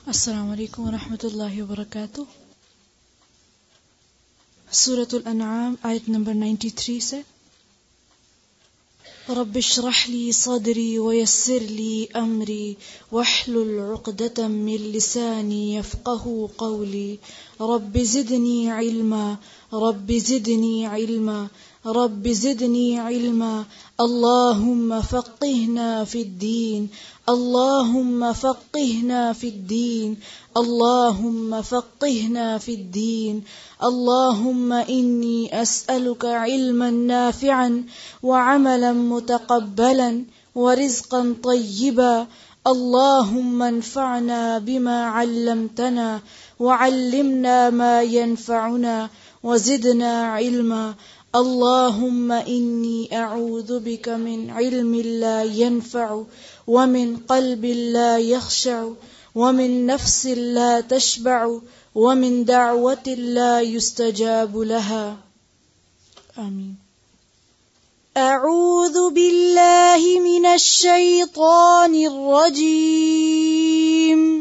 अस्सलामु अलैकुम वरहमतुल्लाहि वबरकातुह। सूरतुल अनआम आयत नंबर 93 से रब्बिश्रह ली सदरी वयस्सिर ली अमरी वहलुल उक़दतम मिन लिसानी यफ़क़हू क़ौली रब्बि ज़िदनी इल्मा रब्बि ज़िदनी इल्मा रब्बि ज़िदनी इल्मा अल्लाहुम्मा फ़क़्क़िहना फ़िद्दीन अल्लाहुम्मा फ़क़्क़िहना फ़िद्दीन अल्लाहुम्मा फ़क़्क़िहना फ़िद्दीन अल्लाहुम्मा इन्नी अस्अलुका इल्मन नाफ़िअन व अमलन मुतक़ब्बलन व रिज़्क़न तय्यिबा अल्लाहुम्मा अन्फ़अना बिमा अल्लमतना व अल्लिमना मा यनफ़अुना व ज़िदना इल्मा अल्लाहुम्मा इन्नी अऊज़ु बिका मिन इल्मिन ला यनफ़अु व मिन क़ल्बिन ला यख़शअु व मिन नफ़्सिन ला तशबअु व मिन दअवतिन ला युस्तजाबु लहा। आमीन। अऊज़ु बिल्लाहि मिनश शैतानिर रजीम।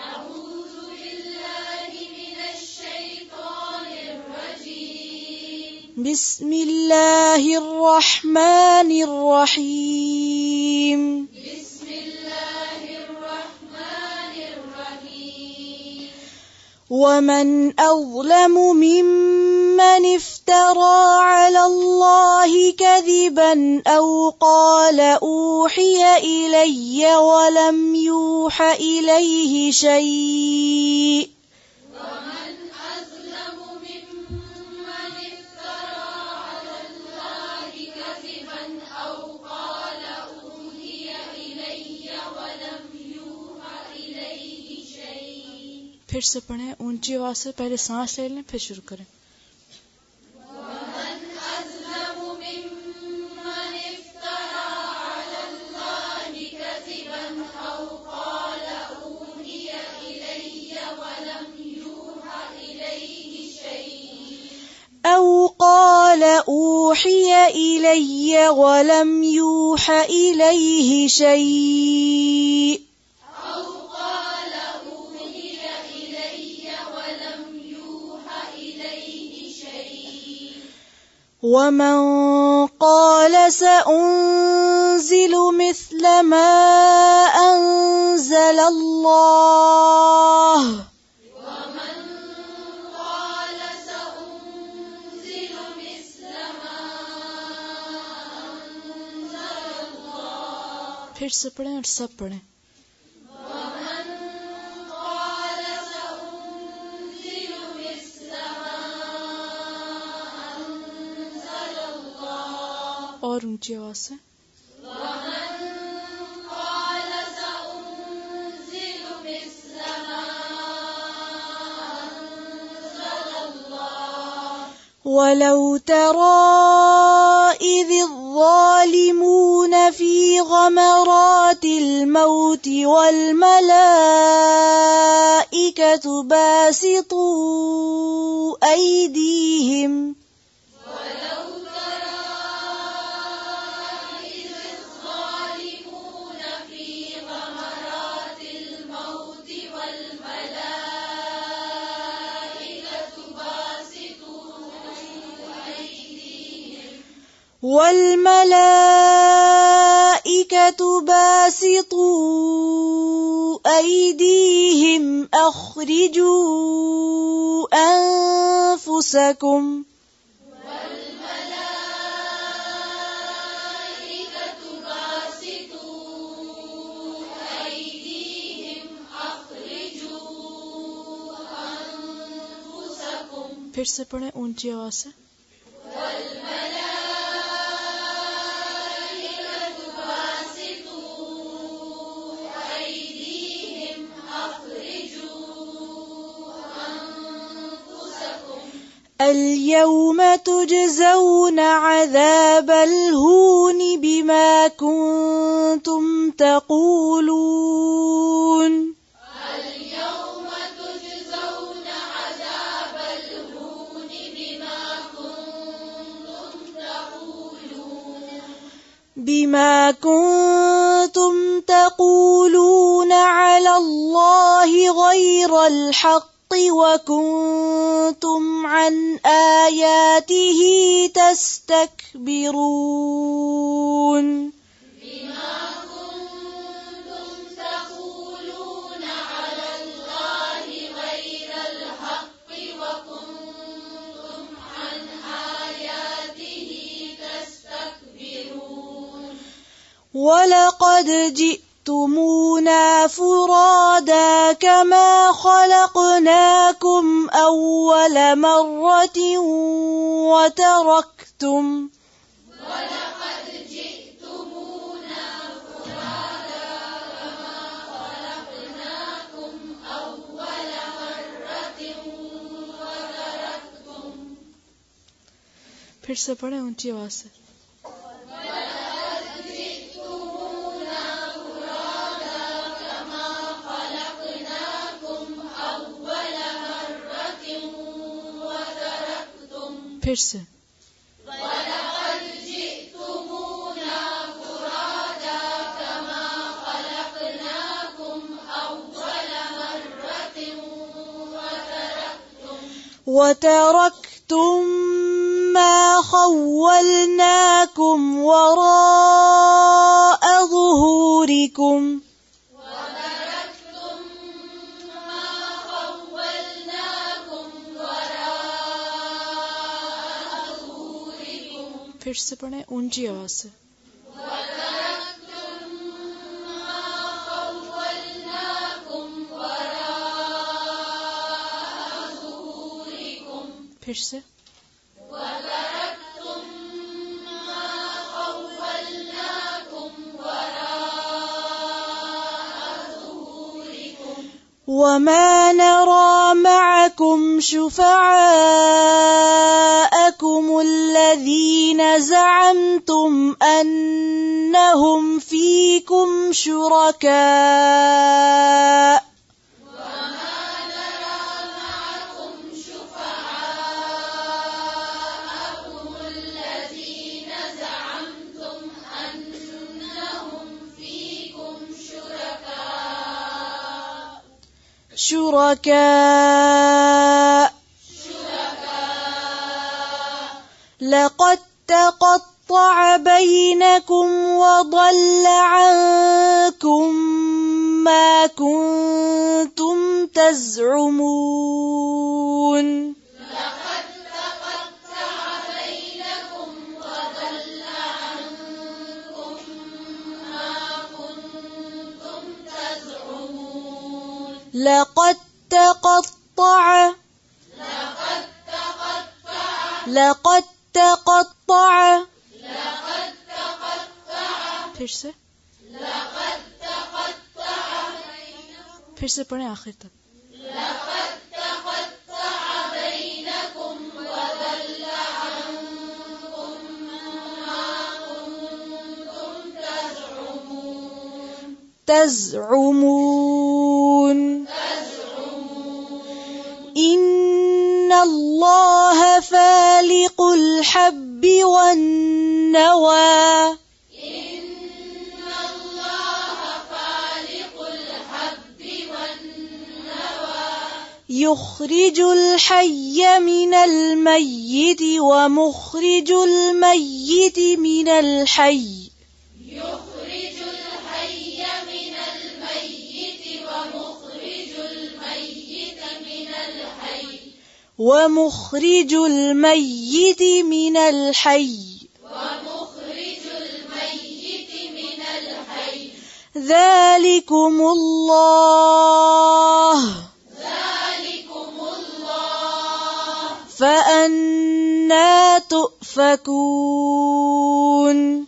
बिस्मिल्लाहिर रहमानिर रहीम। वमन अज़लमु मिम्मन इफ्तरा अलल्लाहि कज़िबन औ क़ाल ऊहिय इलय्य वलम यूह इलैहि शै'अ फिर से पढ़ें ऊंची आवाज से, पहले सांस ले लें फिर शुरू करें। औ क़ाल ऊहिय इलय्य वलम यूह इलैहि शै'अ वमन क़ाल सअुन्ज़िलु मिस्ल मा अंज़लल्लाह फिर से पढ़ें और सब पढ़ें। और ऊंची आवाज से। वलौ तरा इज़ ज़ालिमून फ़ी ग़मरातिल मौति वल मलाइकतु बासितू ऐदीहिम वल्मलाइकतु बासितू ऐदीहिम अख़्रिजू अन्फुसकुम फिर से पढ़ें ऊंची आवाज से। اليوم تجزون عذاب الهون بما كنتم تقولون اليوم تجزون عذاب الهون بما كنتم تقولون على الله غير الحق وكنتم عن آياته تستكبرون بما كنتم تقولون على الله غير الحق وكنتم عن آياته تستكبرون ولقد جئتمونا فرادا كما خلقناكم أول مرة وتركتم फिर से पढ़े ऊंची आवाज से फिर से وتركتم ما خولناكم وراء ظهوركم फिर से पढ़े ऊंची आवाज से फिर से وما نرى معكم شفعاءكم الذين زعمتم أنهم فيكم شركاء لقد تقطع بينكم وضل عنكم ما كنتم تزعمون لقد تقطع फिर से फिर से पढ़ें आखिर तक تزعمون إن الله فالق الحب والنوى يخرج الحي من الميت ومخرج الميت من الحي ومخرج الميت من الحي ذلكم الله فأنى تؤفكون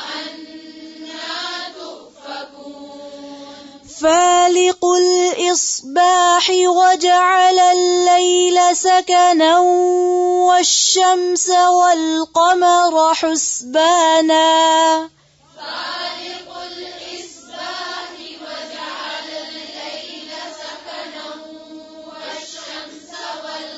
فالق الإصباح وجعل الليل سكنا والشمس والقمر حسبانا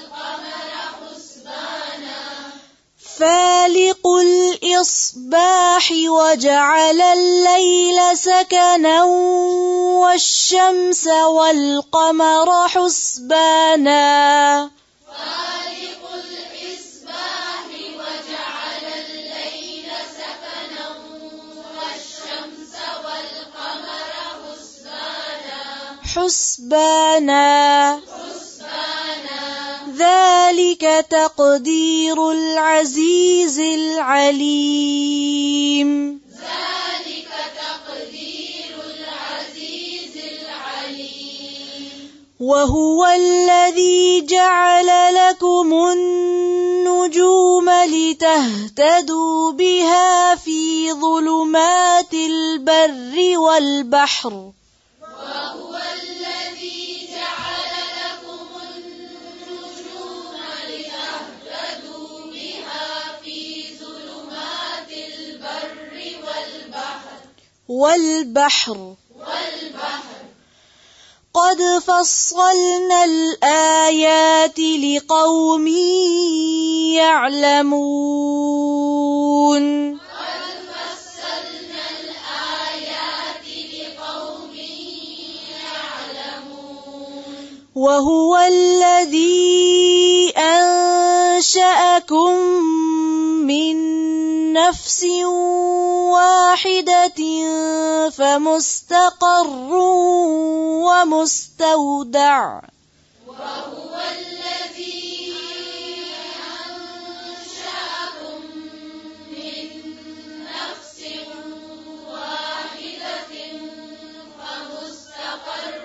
فالق الإصباح الإصباح وجعل الليل سكنا والشمس والقمر حسبانا فالق الإصباح وجعل الليل سكنا والشمس والقمر حسبانا ذلك تقدير العزيز العليم وهو الذي جعل لكم النجوم لتهتدوا بها في ظلمات البر والبحر وهو الذي جعل لكم النجوم لتهتدوا بها في ظلمات البر والبحر قد فصلنا الآيات لقوم يعلمون وهو الذي أنشأكم من نفس واحدة فمستقر ومستودع وهو الذي أنشأكم من نفس واحدة فمستقر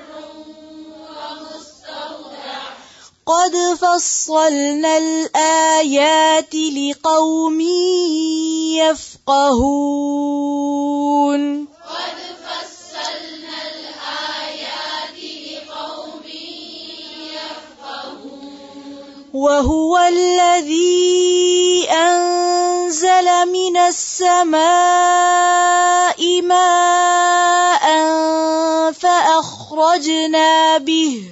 ومستودع قد فصلنا الآيات لقوم يفقهون وهو الذي أنزل من السماء ماء فأخرجنا به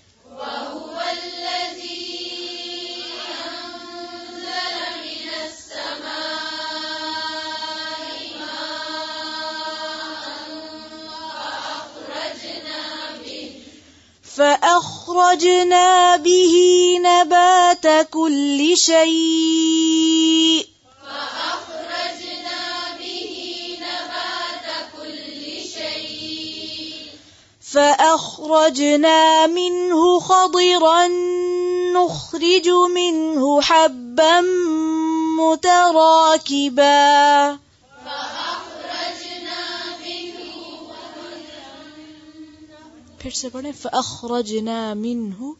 فأخرجنا به نبات كل شيء فأخرجنا منه خضرا نخرج منه حبا متراكبا फिर से पढ़ें فأخرجنا منه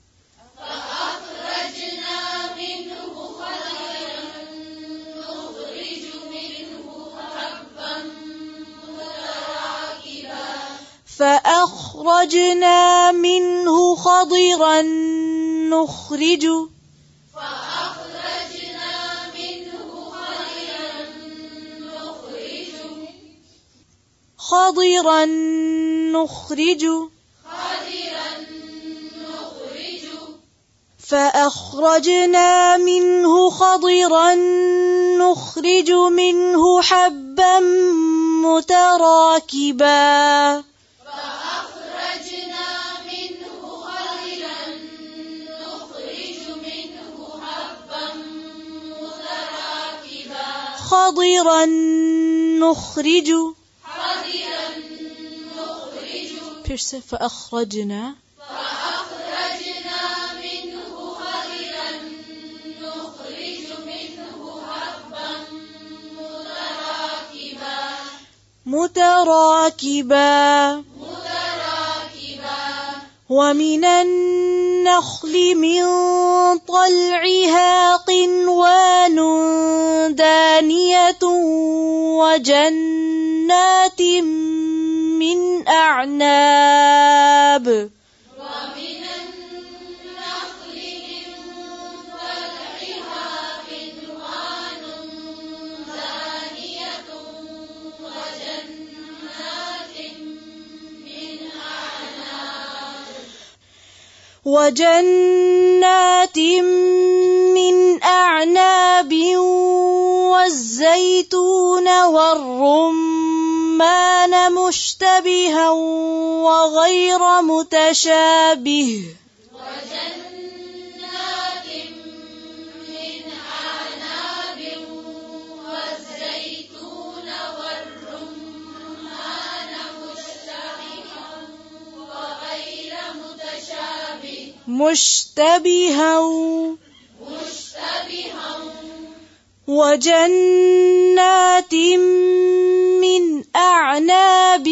فأخرجنا منه خضرا نخرج خضرا نخرج فأخرجنا منه خضرا نخرج منه حبا متراكبا خضرا نخرج फिर से فأخرجنا متراكبا ومن النخل من طلعها قنوان دانية وجنات من أعناب وجنات من أعناب والزيتون والرمان مشتبها وغير متشابه وجنات من أعناب والزيتون والرمان مشتبها وجنات من أعناب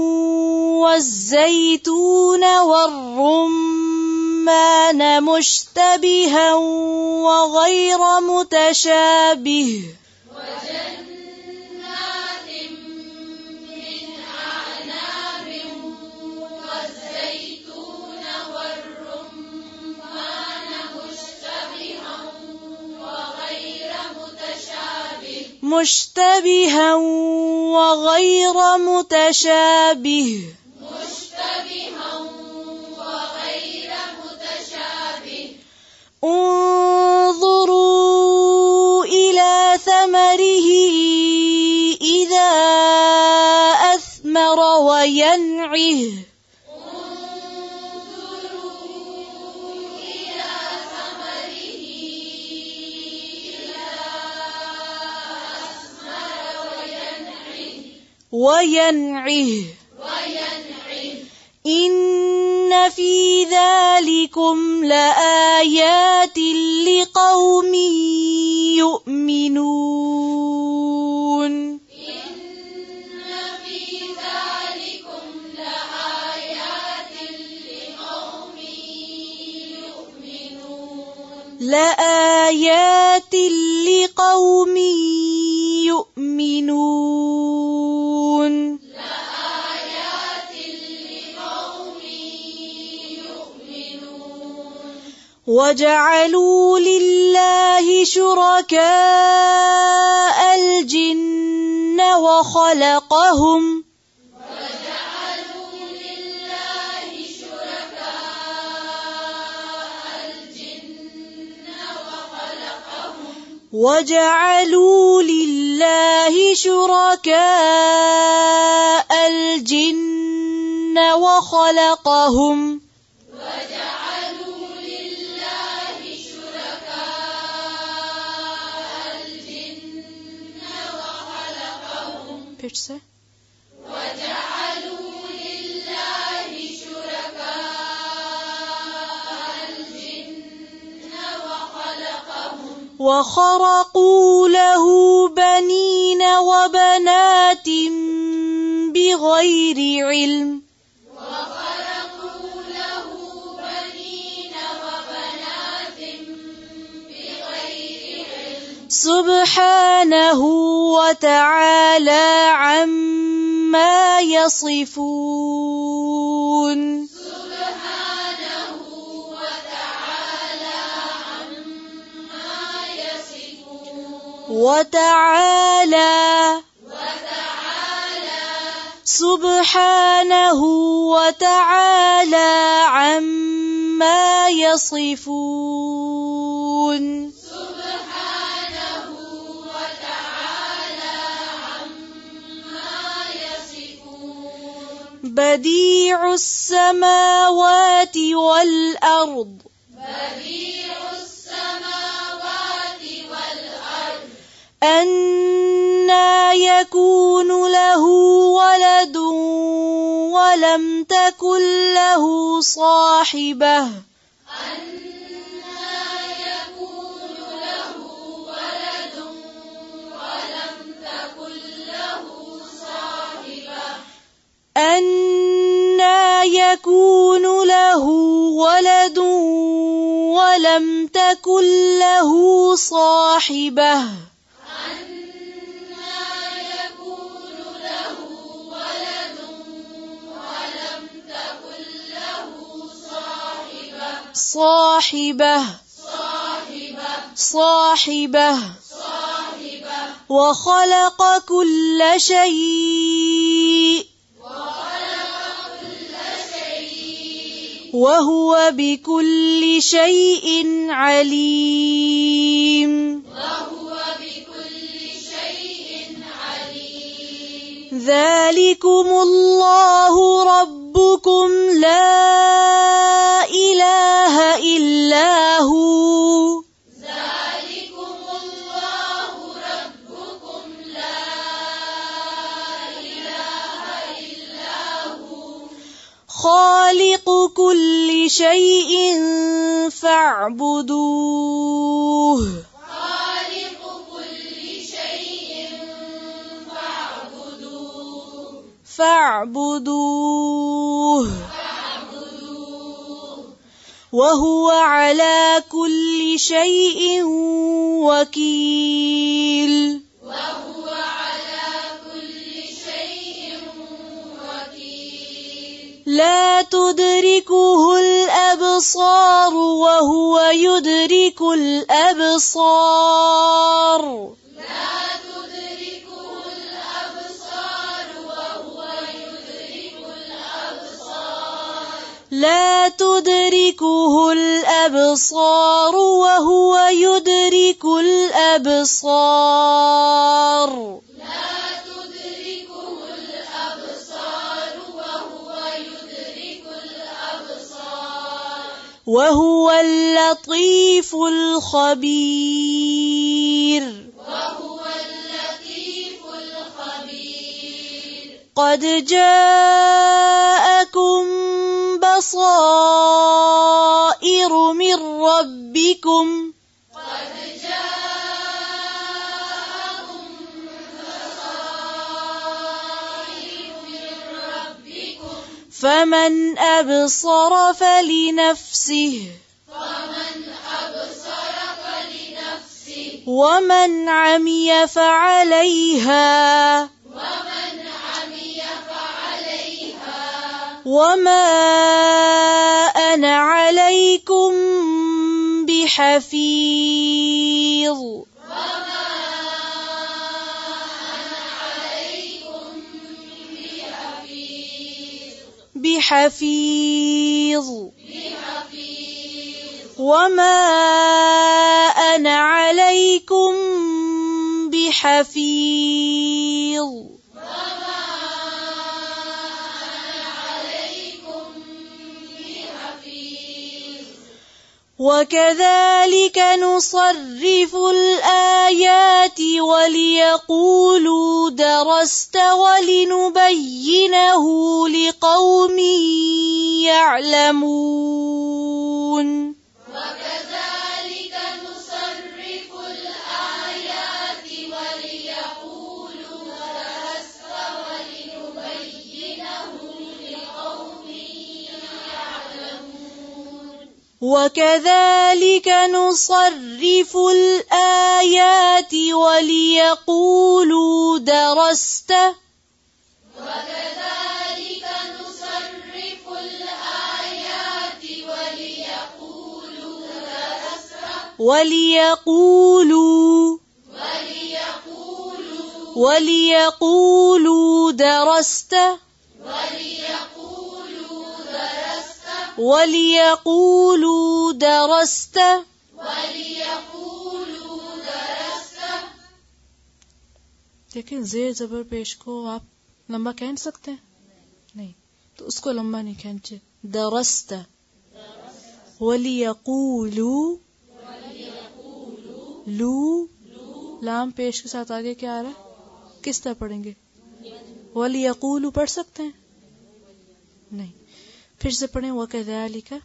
والزيتون والرمان مشتبها وغير متشابه وجنات من أعناب والزيتون والرمان مشتبها وغير متشابه انظروا إلى ثمره إذا أثمر وينعه إن في ذلكم لآيات لقوم يؤمنون لآيات لقوم يؤمنون وجعلوا لله شركاء الجن وخلقهم وجعلوا لله شركاء الجن وخلقهم وخرقوا له بنين وبنات بغير علم سبحانه وتعالى عما يصفون سبحانه وتعالى عما يصفون بديع السماوات والأرض أنى يكون له ولد ولم تكن له صاحبة أنى يكون له ولد ولم تكن له صاحبة صاحبة وخلق كل شيء وهو بكل شيء عليم ذلكم الله ربكم لا إله إلا هو ذلكم الله ربكم لا إله إلا هو خالق كل شيء فاعبدوه خالق كل شيء فاعبدوه وهو على كل شيء وكيل وهو على كل شيء وكيل لا تدركه الأبصار وهو يدرك الأبصار لا تدركه الأبصار وهو يدرك الأبصار لا تدركه الأبصار وهو يدرك الأبصار لا تدركه الأبصار وهو يدرك الأبصار وهو اللطيف الخبير وهو اللطيف الخبير قد جاءكم بصائر من ربكم قد جاءكم بصائر من ربكم فمن أبصر فلنفسه فمن أبصر فلنفسه ومن عمي فعليها ومن عمي فعليها وما أنا عليكم بحفيظ وما أنا عليكم بحفيظ بحفيظ وما أنا عليكم بحفيظ وما أنا عليكم بحفيظ وكذلك نصرف الآيات وليقولوا درست ولنبينه لقوم يعلمون وكذلك نصرف الآيات وليقولوا درست ولنبينه لقوم يعلمون وكذلك نصرف الآيات وليقولوا درست وكذلك نصرف الآيات وليقولوا درست लेकिन जेर जबर पेश को आप लंबा खींच सकते हैं नहीं, तो उसको लंबा नहीं खींचे. दरस्त वलियकूलू लू लाम पेश के साथ आगे क्या आ रहा है, किस तरह पढ़ेंगे? वलियकूलू पढ़ सकते हैं नहीं. फिर से पढ़ें वकज़ालिका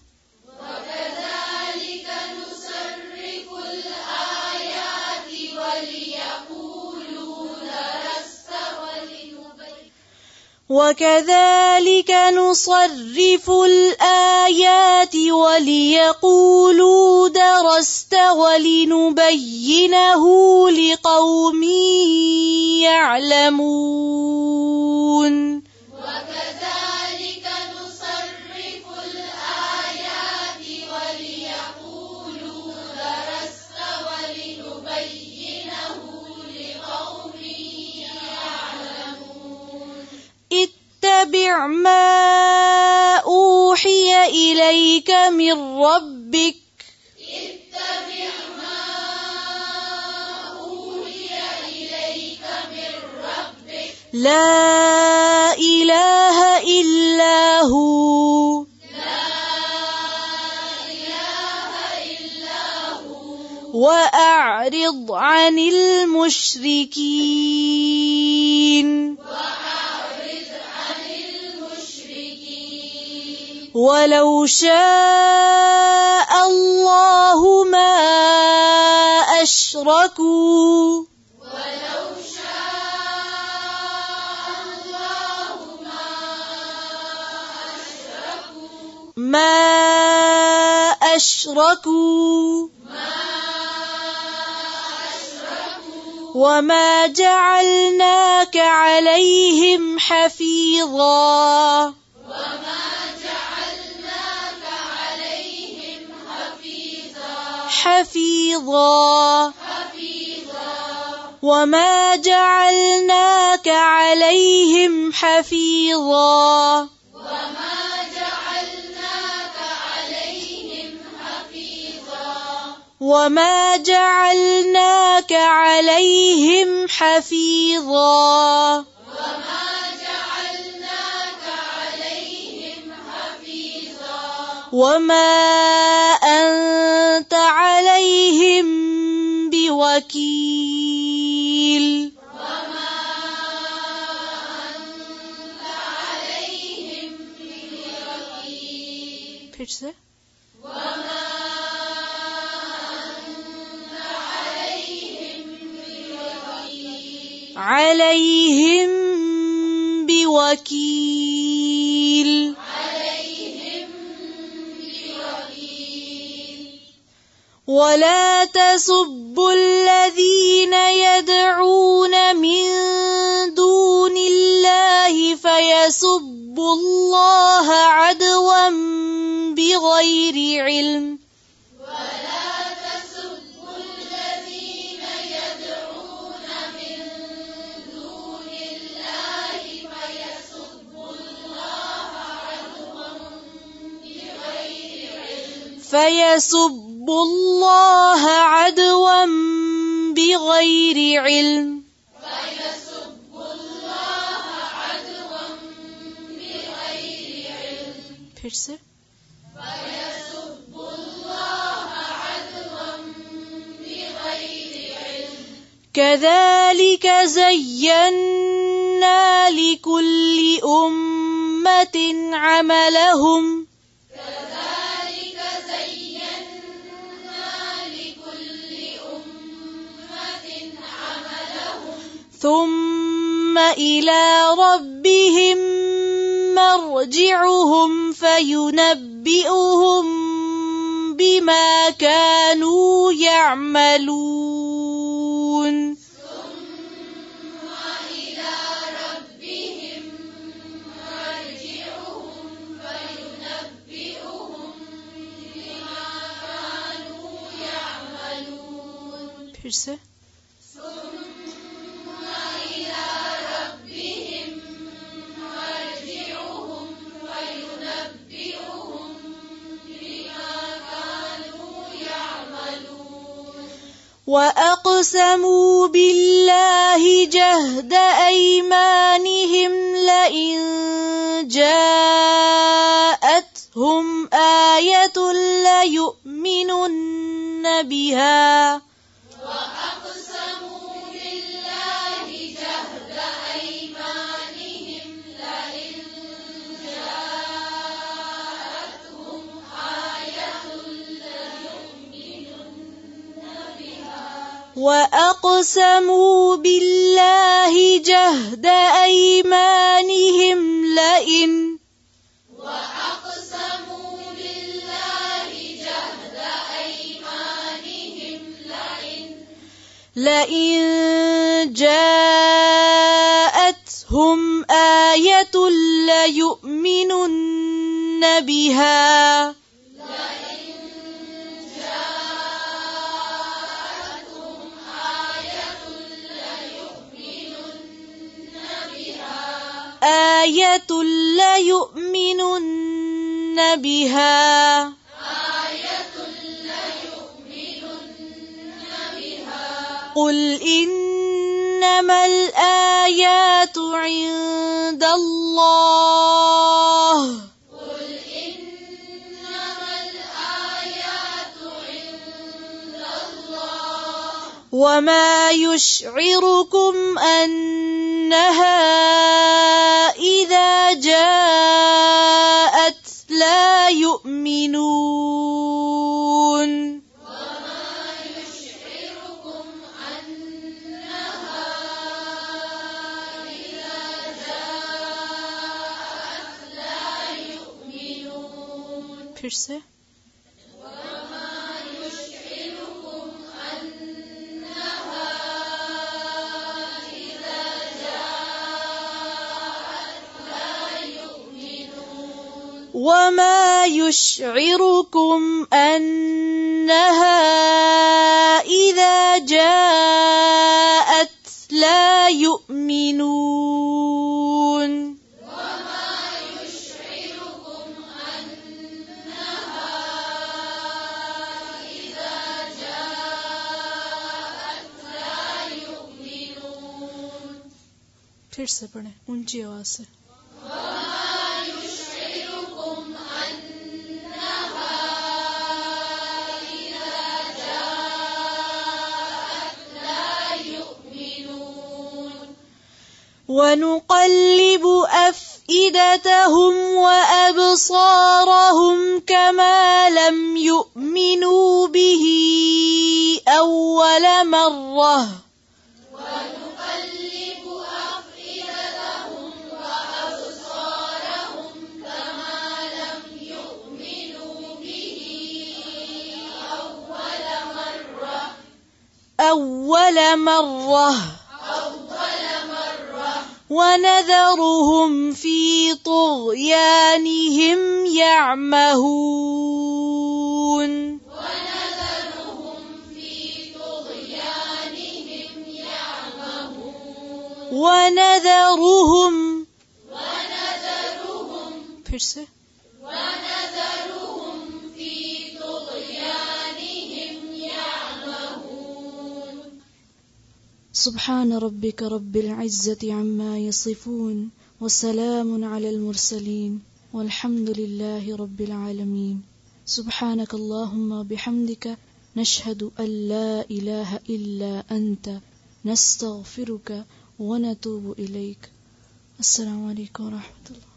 وكذلك نصرف الآيات وليقولوا درست ولنبينه لقوم يعلمون وكذلك نصرف الآيات وليقولوا درست ولنبينه لقوم يعلمون اتبع ما أوحي إليك من ربك اتبع ما أوحي إليك من ربك لا إله إلا هو وأعرض عن المشركين ولو شاء الله ما أشركوا ما أشركوا وما جعلناك عليهم حفيظا وما جعلناك عليهم حفيظا وما جعلناك عليهم حفيظا وما أنت عليهم بوكيل फिर से عليهم بوكيل ولا تسبوا الذين يدعون من دون الله فيسبوا الله عدوا بغير علم فيسبوا الله عدوا بغير علم फिर से كذلك زينا لكل أمة عملهم ثم إلى ربهم مرجعهم فينبئهم بما كانوا يعملون फिर से وأقسموا بالله جهد أيمانهم لئن جاءتهم آية ليؤمنن بها وأقسموا بالله جهد أيمانهم لئن جاءتهم آية ليؤمنن بها آية ليؤمنن بها قل إنما الآيات الآيات عند الله قل إنما الآيات عند الله وما يشعركم أنها إذا جاءت لا يؤمنون फिर से وما يشعركم أنها إذا جاءت لا يؤمنون फिर से पढ़ें ऊंची आवाज से ونقلب أفئدتهم وأبصارهم كما لم يؤمنوا به أول مرة ونذرهم في طغيانهم يعمهون ونذرهم फिर से سبحان ربك رب العزة عما يصفون وسلام على المرسلين والحمد لله رب العالمين سبحانك اللهم بحمدك نشهد أن لا إله إلا أنت نستغفرك ونتوب إليك. السلام عليكم ورحمة الله.